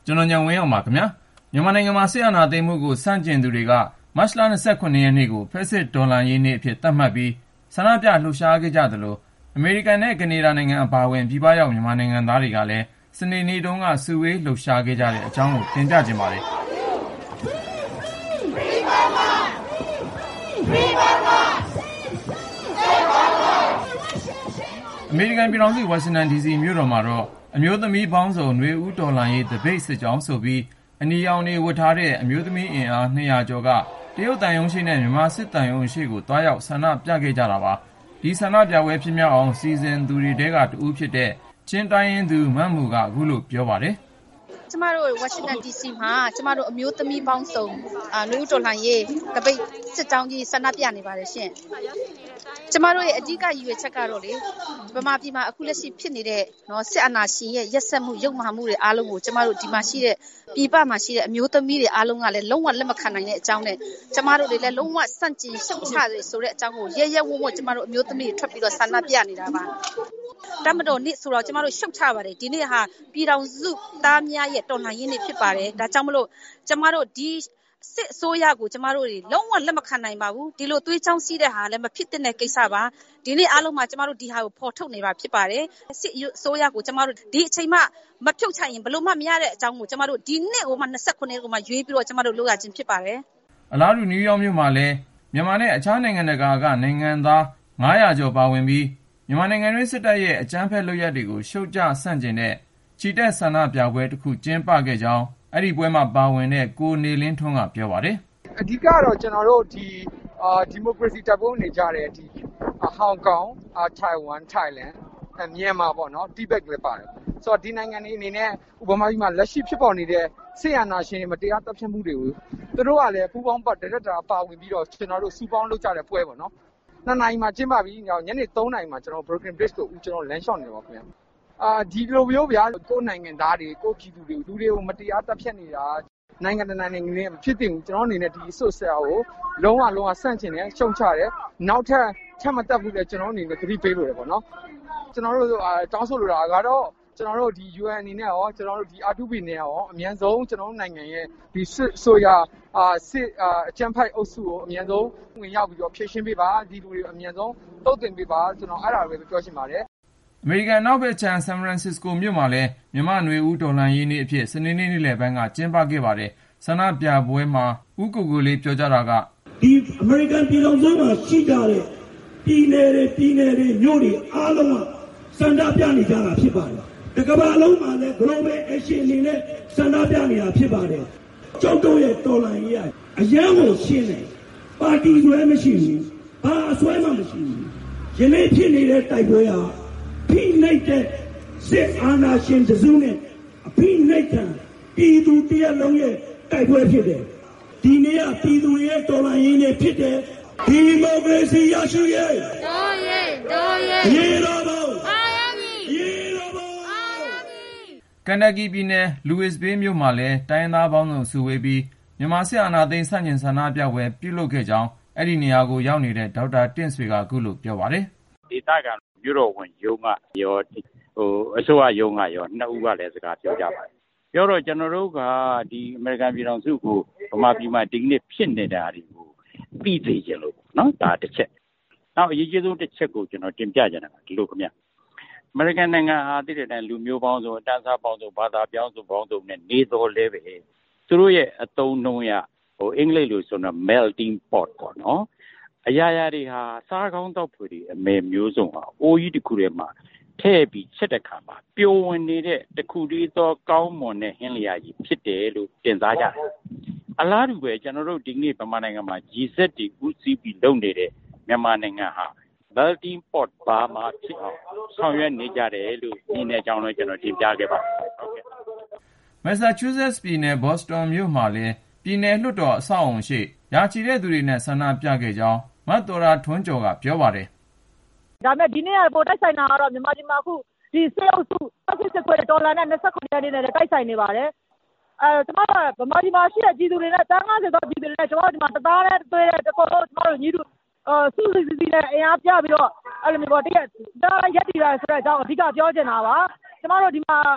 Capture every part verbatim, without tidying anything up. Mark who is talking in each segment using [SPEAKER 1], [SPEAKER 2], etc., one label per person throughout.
[SPEAKER 1] ကျွန်တော်ညံဝင်းအောင်ပါခင်ဗျာမြန်မာနိုင်ငံမှာစစ်အာဏာသိမ်းမှုကိုစန့်ကျင်သူတွေကမတ်လ၂၇ရက်နေ့ကိုဖက်စစ်ဒေါ်လာရေးနေ့အဖြစ်သတ်မှတ်ပြီးဆန္ဒပြလှုပ်ရှားခဲ့ကြသလိုအမေရိကန်နဲ့ကနေဒါနိုင်ငံအပါအဝင်ပြည်ပရောက်မြန်မာနိုင်ငံသားတွေကလည်းစနေနေ့တုန်းကစုဝေးလှုပ်ရှားခဲ့ကြတဲ့အကြောင်းကိုတင်ပြကြပါမယ်အမေရိကန်ပြည်ထောင်စုဝါရှင်တန်ဒီစီမြို့တော်မှာတော့အမျိုးသမီးပေါင်းစုံနွေဦးတော်လှန်ရေးတပိတ်စစ်ကြောင်းဆိုပြီးအနီရောင်တွေဝတ်ထားတဲ့အမျိုးသမီးအင်အား၂၀၀ကျော်ကတရုတ်တန်ယုံရှိနဲ့မြန်မာစစ်တန်ယုံရှိကိုတွားရောက်ဆန္ဒပြခဲ့ကြတာပါဒီဆန္ဒပြပွဲဖြစ်မြောက်အောင်စီစဉ်သူတွေထဲကတဦးဖြစ်တဲ့ချင်းတိုင်းရင်းသူမတ်မူကအခုလိုပြောပါတယ်
[SPEAKER 2] ကျမတို့ဝါရှင်တန်ဒီစီမှာကျမတို့အမျိုးသမီးပေါင်းစုံနွေဦးတော်လှန်ရေးတပိတ်စစ်ကြောင်းကြီးဆန္ဒပြနေပါတယ်ရှင်ကျမတို့ရဲ့အဓိကရည်ရွယ်ချက်ကတော့လေဗမာပြည်မှာအခုလက်ရှိဖြစ်နေတဲ့နော်စစ်အာဏာရှင်ရဲ့ရက်စက်မှုရုပ်မာမှုတွေအားလုံးကိုကျမတို့ဒီမှာရှိတဲ့ပြည်ပမှာရှိတဲ့အမျိုးသမီးတွေအားလုံးကလည်းလုံးဝလက်မခံနိုင်တဲ့အကြောင်းနဲ့ကျမတို့တွေလည်းလုံးဝစန့်ကျင်ရှုတ်ချတယ်ဆိုတဲ့အကြောင်းကိုရဲရဲဝံ့ဝံ့ကျမတို့အမျိုးသမီးတွေထွက်ပြီးတော့ဆန္ဒပြနေတာပါတမတော်နေ့ဆိုတော့ကျမတို့ရှုတ်ချပါတယ်ဒီနေ့ဟာပြည်တော်စုသားများရဲ့တော်လှန်ရေးနေ့ဖြစ်ပါတယ်ဒါကြောင့်မလို့ကျမတို့ဒီစစ်အစိုးရကိုကျမတို့တွေလုံးဝလက်မခံနိုင်ပါဘူးဒီလိုသွေးချောင်းစီးတဲ့ဟာလည်းမဖြစ်တဲ့ကိစ္စပါဒီနေ့အားလုံးမှာကျမတို့ဒီဟာကိုဖော်ထုတ်နေပါဖြစ်ပါတယ်စစ်အစိုးရကိုကျမတို့ဒီအချိန်မှမဖြုတ်ချရင်ဘလို့မှမရတဲ့အကြောင်းကိုကျမတို့ဒီနေ့ကိုမှ၂၇ရက်ကိုမှရွေးပြီးတော့ကျမတို့လုပ်ရခြင်းဖြစ်ပါတယ်
[SPEAKER 1] အလားတူနယူးယောက်မြို့မှာလည်းမြန်မာနဲ့အခြားနိုင်ငံတကာကနိုင်ငံသား၅၀၀ကျော်ပါဝင်ပြီးမြန်မာနိုင်ငံတွင်းစစ်တပ်ရဲ့အကြမ်းဖက်လုပ်ရပ်တွေကိုရှုတ်ချဆန့်ကျင်တဲ့ချီတက်ဆန္ဒပြပွဲတစ်ခုကျင်းပခဲ့ကြောင်းအဲ့ဒီပွဲမှာပါဝင်တဲ့ကိုနေလင်းထွန်းကပြောပါတယ်
[SPEAKER 3] အဓိကတော့ကျွန်တော်တို့ဒီအာဒီမိုကရေစီတပ်ဖို့နေကြတဲ့ဒီဟောင်ကောင်အာထိုင်ဝမ်ထိုင်လန်မြန်မာပေါ့နော်တိဘက်လည်းပါတယ်ဆိုတော့ဒီနိုင်ငံတွေအနေနဲ့ဥပမာကြီးမှာလက်ရှိဖြစ်ပေါ်နေတဲ့ဆေးရနာရှင်တွေမတရားတပ်ဖြတ်မှုတွေကိုသူတို့ကလည်းပူပေါင်းပတ်ဒရက်တာပါဝင်ပြီးတော့ကျွန်တော်တို့စူပေါင်းလုပ်ကြတဲ့ပွဲပေါ့နော်နှစ်နာရီမှကျင်းပပြီးညနေသုံးနာရီမှကျွန်တော် Broken Bridge ကိုဦးကျွန်တော်လမ်းလျှောက်နေပါခင်ဗျာအာဒီလိုမျိုးဗျာကိုယ်နိုင်ငံသားတွေကိုပြည်သူတွေလူတွေကိုမတရားတပ်ဖြတ်နေတာနိုင်ငံတကာနိုင်ငံတွေမဖြစ်တင်ဘူးကျွန်တော်အနေနဲ့ဒီဆိုဆယ်ကိုလုံးဝလုံးဝဆန့်ကျင်တယ်ရှုံချတယ်နောက်ထပ်ချက်မတက်ဘူးလေကျွန်တော်အနေနဲ့သတိပေးလို့ရပေါ့နော်ကျွန်တော်တို့တောင်းဆိုလိုတာကတော့ကျွန်တော်တို့ဒီ ယူအန် အနေနဲ့ရောကျွန်တော်တို့ဒီ အာ တူ ဘီ နဲ့ရောအမြန်ဆုံးကျွန်တော်တို့နိုင်ငံရဲ့ဒီစစ်ဆိုရအာစစ်အကြမ်းဖက်အုပ်စုကိုအမြန်ဆုံးဝင်ရောက်ပြီးတော့ဖြည့်ရှင်းပေးပါဒီလူတွေအမြန်ဆုံးတုံ့ပြန်ပေးပါကျွန်တော်အဲ့ဒါပဲပြောချင်ပါတယ်
[SPEAKER 1] အမေရိကန်နောက်ဘက်ခြမ်းဆန်ဖရန်စစ္စကိုမြို့မှာလည်းမြန်မာ့နွေဦးတော်လှန်ရေးနေ့အဖြစ်စနေနေ့နေ့လယ်ပိုင်းကကျင်းပခဲ့ပါတယ်ဆန္ဒပြပွဲမှာဦးကိုကိုလေးပြောကြတာက
[SPEAKER 4] ဒီအမေရိကန်ပြည်ထောင်စုမှာရှိကြတဲ့ပြည်နယ်တွေပြည်နယ်တွေမြို့တွေအားလုံးကဆန္ဒပြနေကြတာဖြစ်ပါတယ်ဒီကမ္ဘာလုံးမှာလည်း global action အနေနဲ့ဆန္ဒပြနေတာဖြစ်ပါတယ်ကျောက်တို့ရဲ့တော်လှန်ရေးအရန်ကိုရှင်းတယ်ပါတီဆွဲမရှိဘူးဘာအဆွဲမှမရှိဘူးယနေ့ဖြစ်နေတဲ့တိုက်ပွဲဟာဖိနှိပ်တဲ့စစ်အာဏာရှင်တစုနဲ့အဖိနှိပ်ခံပြည်သူတရက်လုံးရဲ့တိုက်ပွဲဖြစ်တယ်ဒီနေ့ကပြည်သူရဲ့တော်လှန်ရေးနေ့ဖြစ်တယ်ဒီမိုကရေစီရရှိရေး
[SPEAKER 2] တော်ရေးတော်ရေး
[SPEAKER 4] ရေတော်ဘုံ
[SPEAKER 2] အာရမီ
[SPEAKER 4] ရေတော်ဘုံ
[SPEAKER 2] အာရမီ
[SPEAKER 1] ကန်တက်ကီပြည်နယ်လူဝစ်ဘေးမြို့မှာလည်းတိုင်းသားပေါင်းစုံစုဝေးပြီးမြန်မာစစ်အာဏာသိမ်းဆန့်ကျင်ဆန္ဒပြပွဲပြုလုပ်ခဲ့ကြောင်းအဲ့ဒီနေရာကိုရောက်နေတဲ့ဒေါက်တာတင့်ဆွေကအခုလိုပြောပါတယ်
[SPEAKER 5] ဒေသခံမြို့တော်ဝင်ရုံးကရောဟိုအစိုးရရုံးကရောနှစ်ဦးကလည်းစကားပြောကြပါတယ်ပြောတော့ကျွန်တော်တို့ကဒီအမေရိကန်ပြည်ထောင်စုကိုဗမာပြည်မှာဒီနေ့ဖြစ်နေတာတွေကိုပြီးသေးကြလို့နော်ဒါတစ်ချက်နောက်အရေးကြီးဆုံးတစ်ချက်ကိုကျွန်တော်တင်ပြကြတာဒီလိုခင်ဗျအမေရိကန်နိုင်ငံဟာတည်တဲ့လူမျိုးပေါင်းစုံအတန်းစားပေါင်းစုံဘာသာပြောင်းစုံပေါင်းစုံနဲ့နေတော်လဲပဲသူတို့ရဲ့အသုံးနှုန်းရဟိုအင်္ဂလိပ်လိုဆိုတော့ melting pot ပေါ့နော်အရာရာတွေဟာစားကောင်းတော့ဖွေတွေအမေမျိုးစုံဟာအိုးကြီးတစ်ခုထဲမှာထည့်ပြီးချက်တဲ့ခါမှာပျော်ဝင်နေတဲ့တစ်ခုတည်းသောကောင်းမွန်တဲ့ဟင်းလျာကြီးဖြစ်တယ်လို့တင်စားကြတယ်အလားတူပဲကျွန်တော်တို့ဒီနေ့ဗမာနိုင်ငံမှာ ဂျီ ဇက် တီ ဦးစီးပြီးလုပ်နေတဲ့မြန်မာနိုင်ငံဟာ melting pot ဘာမှဖြစ်အောင်ဆောင်ရွက်နေကြတယ်လို့ဒီနေ့အကြောင်းလည်းကျွန်တော်တင်ပြခဲ့ပါတယ်ဟုတ်ကဲ့
[SPEAKER 1] Massachusetts ပြည်နယ် Boston မြို့မှာလည်းပြည်နယ်လွှတ်တော်အဆောက်အုံရှိရာချီတဲ့သူတွေနဲ့ဆန္ဒပြခဲ့ကြောင်းမတ်တော်ရာထွန်းကျော်ကပြောပါတယ်
[SPEAKER 6] ဒါမဲ့ဒီနေ့ကပိုတိုက်ဆိုင်တာကတော့မြန်မာပြည်မှာအခုဒီစေအုပ်စုစစ်စစ်ခွဲဒေါ်လာနဲ့၂၉ရက်နေ့နဲ့တိုက်ဆိုင်နေပါတယ်အဲကျွန်တော်ကဗမာပြည်မှာရှိတဲ့ပြည်သူတွေနဲ့တန်းကားစေတော့ပြည်သူတွေနဲ့ကျွန်တော်ဒီမှာတသားနဲ့တွေ့တဲ့တကောတော့ကျွန်တော်တို့ညီတို့အဲစုစည်းစည်းနဲ့အင်အားပြပြီးတော့အဲ့လိုမျိုးပေါ့တရက်ဒါရက်တီရဆိုတဲ့အကြောင်းအဓိကပြောချင်တာပါကျွန်တော်တို့ဒီမှာ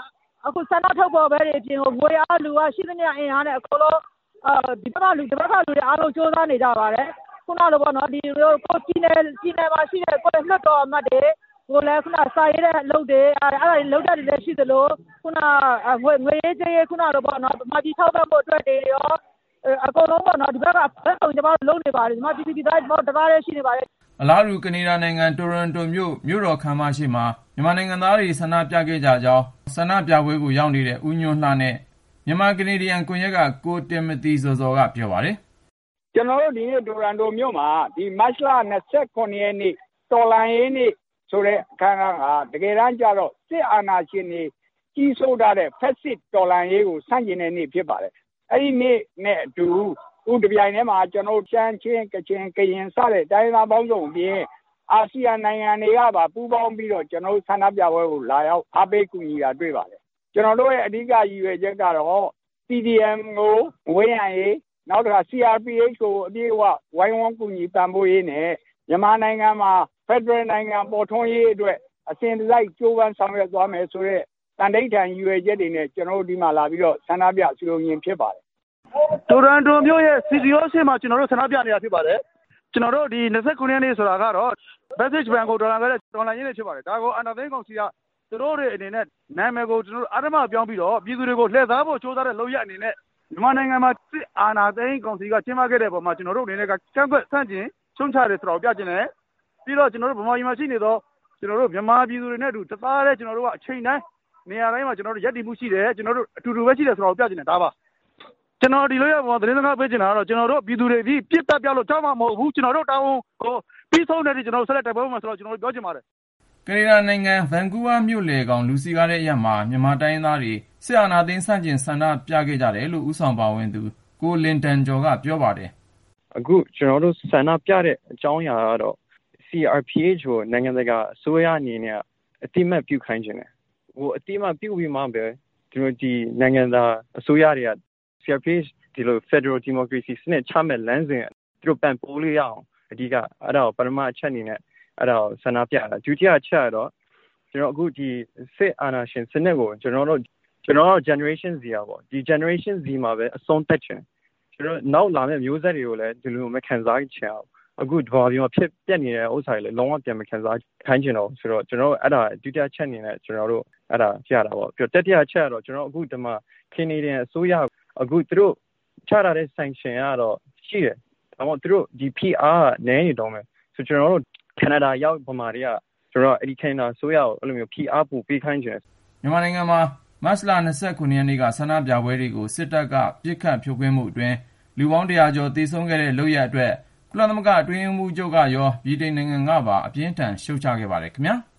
[SPEAKER 6] အခုဆန္ဒထုတ်ပေါ်ပဲတွေအပြင်ကိုငွေအားလူအားရှိသမျှအင်အားနဲ့အကုန်လုံးဒီဘက်ကလူဒီဘက်ကလူတွေအားလုံးစူးစမ်းနေကြပါတယ်ခုနလိုပေါ့နော်ဒီကိုပြည်နယ်ပြည်နယ်မှာရှိတဲ့ကိုယ်လွှတ်တော်အမတ်တွေကိုလည်းခုနစာရေးတဲ့အလုပ်တွေအဲ့ဒါတွေလုပ်တတ်တယ်ရှိသလိုခုနငွေငွေရေးကြေးရေးခုနလိုပေါ့နော်မကြီးထောက်ပံ့ဖို့အတွက်တွေရောအကုန်လုံးပေါ့နော်ဒီဘက်ကဘက်ဆုံးကျွန်တော်တို့လုပ်နေပါတယ်ဒီမှာပြည်ပြည်သားကျွန်တော်တရားရရှိနေပါတယ်
[SPEAKER 1] အလားတူကနေဒါနိုင်ငံတိုရန်တိုမြို့မြို့တော်ခမ်းမရှိမှာမြန်မာနိုင်ငံသားတွေဆန္ဒပြခဲ့ကြကြောင်းဆန္ဒပြပွဲကိုရောက်နေတဲ့ဦးညွန့်လှနဲ့မြန်မာကနေဒီယန်ကွန်ရက်ကကိုတင်မတီစောစောကပြောပါတယ်
[SPEAKER 7] ကျွန်တော်တို့ဒီနေ့တိုရန်တိုမြို့မှာဒီမတ်လ၂၇ရက်နေ့တော်လှန်ရေးနေ့ဆိုတဲ့အခမ်းအနားကတကယ်တမ်းကျတော့စစ်အာဏာရှင်တွေကြီးစိုးထားတဲ့ဖက်စစ်တော်လှန်ရေးကိုဆန့်ကျင်တဲ့နေ့ဖြစ်ပါတယ်အဲ့ဒီနေ့နဲ့အတူဥတပြိုင်ထဲမှာကျွန်တော်ရှမ်းချင်းကချင်ကရင်စတဲ့တိုင်းသားပေါင်းစုံပြင်အာဆီယံနိုင်ငံတွေကပါပူးပေါင်းပြီးတော့ကျွန်တော်ဆန္ဒပြပွဲကိုလာရောက်အားပေးကူညီတာတွေ့ပါတယ်ကျွန်တော်တို့ရဲ့အဓိကရည်ရွယ်ချက်ကတော့ C D M ကိုဝေးရန်ရေးနောက်တစ်ခါ C R P H ကိုအပြည့်အဝဝိုင်းဝန်းကူညီပံ့ပိုးရေးနဲ့မြန်မာနိုင်ငံမှာဖက်ဒရယ်နိုင်ငံပေါ်ထွန်းရေးအတွက်အစဉ်တစိုက်ကြိုးပမ်းဆောင်ရွက်သွားမယ်ဆိုတဲ့တန်ဋိဌာန်ရည်ရွယ်ချက်တွေနဲ့ကျွန်တော်တို့ဒီမှာလာပြီးတော့ဆန္ဒပြစုလုံးရင်ဖြစ်ပါတယ်
[SPEAKER 8] တိုရန်တိုမြို့ရဲ့ စီ တီ အို ရှေ့မှာကျွန်တော်တို့ဆန္ဒပြနေတာဖြစ်ပါတယ်ကျွန်တော်တို့ဒီ၂၉ရက်နေ့ဆိုတာကတော့ Message Bank ကိုဒေါ်လာခဲ့တဲ့ဒေါ်လာရင်းနေဖြစ်ပါတယ်ဒါကိုအာဏာသိမ်းကောင်စီကသူတို့တွေအနေနဲ့နာမည်ကိုကျွန်တော်တို့အာဓမပြောင်းပြီးတော့ပြည်သူတွေကိုလှည့်စားဖို့ကြိုးစားတဲ့လုပ်ရအနေနဲ့မြန်မာနိုင်ငံမှာစစ်အာဏာသိမ်းကောင်စီကကျင်းပခဲ့တဲ့ပုံမှာကျွန်တော်တို့အနေနဲ့ကကန့်ကွက်ဆန့်ကျင်ရှုံချတယ်ဆိုတော့ပြကျင်တယ်ပြီးတော့ကျွန်တော်တို့ဗမာပြည်မှာရှိနေတော့ကျွန်တော်တို့မြန်မာပြည်သူတွေနဲ့အတူတသားတည်းကျွန်တော်တို့ကအချိန်တိုင်းနေရာတိုင်းမှာကျွန်တော်တို့ရည်တည်မှုရှိတယ်ကျွန်တော်တို့အတူတူပဲရှိတယ်ဆိုတော့ပြကျင်တယ်ဒါပါကျွန်တော်ဒီလိုရပေါ်သတင်းစကားပေးချင်တာကတော့ကျွန်တော်တို့ပြည်သူတွေဒီပြစ်တက်ပြလို့ကြောက်မှမဟုတ်ဘူးကျွန်တော်တို့တောင်းဟိုပြီးဆုံးတဲ့ကျွန်တော်တို့ဆက်လက်တိုက်ပွဲမှာဆိုတော့ကျွန်တော်တို့ပြောချင်ပါတယ်
[SPEAKER 1] ကနေဒါနိုင်ငံဗန်ကူးဗားမြို့လေကောင်လူစီကားတဲ့အရက်မှာမြန်မာတိုင်းသားတွေစစ်အာဏာသိမ်းဆန့်ကျင်ဆန္ဒပြခဲ့ကြတယ်လို့ဥဆောင်ပါဝင်သူကိုလင်တန်ကျော်ကပြောပါတယ်
[SPEAKER 9] အခုကျွန်တော်တို့ဆန္ဒပြတဲ့အကြောင်းအရာကတော့ C R P H ကိုနိုင်ငံတကာအစိုးရအနေနဲ့အတိအမှတ်ပြုခိုင်းခြင်းတယ်ဟိုအတိအမှတ်ပြုပြီးမှပဲဒီလိုဒီနိုင်ငံသားအစိုးရတွေက C R P H ဒီလို Federal Democracy စနစ်ချမဲ့လမ်းစဉ်သူတို့ပံ့ပိုးလို့ရအောင်အဓိကအဲ့ဒါကိုပထမအချက်အနေနဲ့အဲ့ဒါကိုဆန္ဒပြတာဒုတိယအချက်ကတော့ကျွန်တော်အခုဒီစစ်အာဏာရှင်စနစ်ကိုကျွန်တော်တို့ကျွန်တော်တို့ generation Z อ่ะပေါ့ဒီ generation Z မှာပဲအဆုံးသတ်ချင်ကျွန်တော်နောက်လာမယ့်မျိုးဆက်တွေကိုလည်းဒီလိုမခံစားချင်အောင်အခုဒီဘာပြောဖြစ်ပြက်နေတဲ့ဥစ္စာတွေလည်းလုံးဝပြန်မခံစားခိုင်းချင်တော့ဆိုတော့ကျွန်တော်အဲ့ဒါဒုတိယချက်အနေနဲ့ကျွန်တော်တို့အဲ့ဒါပြတာပေါ့ပြီးတော့တတိယချက်ကတော့ကျွန်တော်အခုဒီမှာ Canadian အစိုးရအခုသူတို့ချထားတဲ့ sanction ကတော့ရှိတယ်ဒါမှမဟုတ်သူတို့ဒီ P R ကနည်းနေတော့မယ်ဆိုကျွန်တော်တို့ Canada ရောက်ဗမာတွေကကျွန်တော်အဲ့ဒီ Canada ဆိုရအောင်အဲ့လိုမျိုး P R ပို့ပေးခိုင်းချင်တယ်
[SPEAKER 1] မြန်မာနိုင်ငံမှာမတ်လ၂၉ရက်နေ့ကဆန္ဒပြပွဲတွေကိုစစ်တပ်ကပစ်ခတ်ဖြိုခွင်းမှုအတွင်းလူပေါင်းတရာကျော်သေဆုံးခဲ့တဲ့လုပ်ရအတွက်ကုလသမဂ္ဂအတွင်းရေးမှူးချုပ်ကရောဗြိတိန်နိုင်ငံကပါအပြင်းထန်ရှုတ်ချခဲ့ပါတယ်ခင်ဗျာ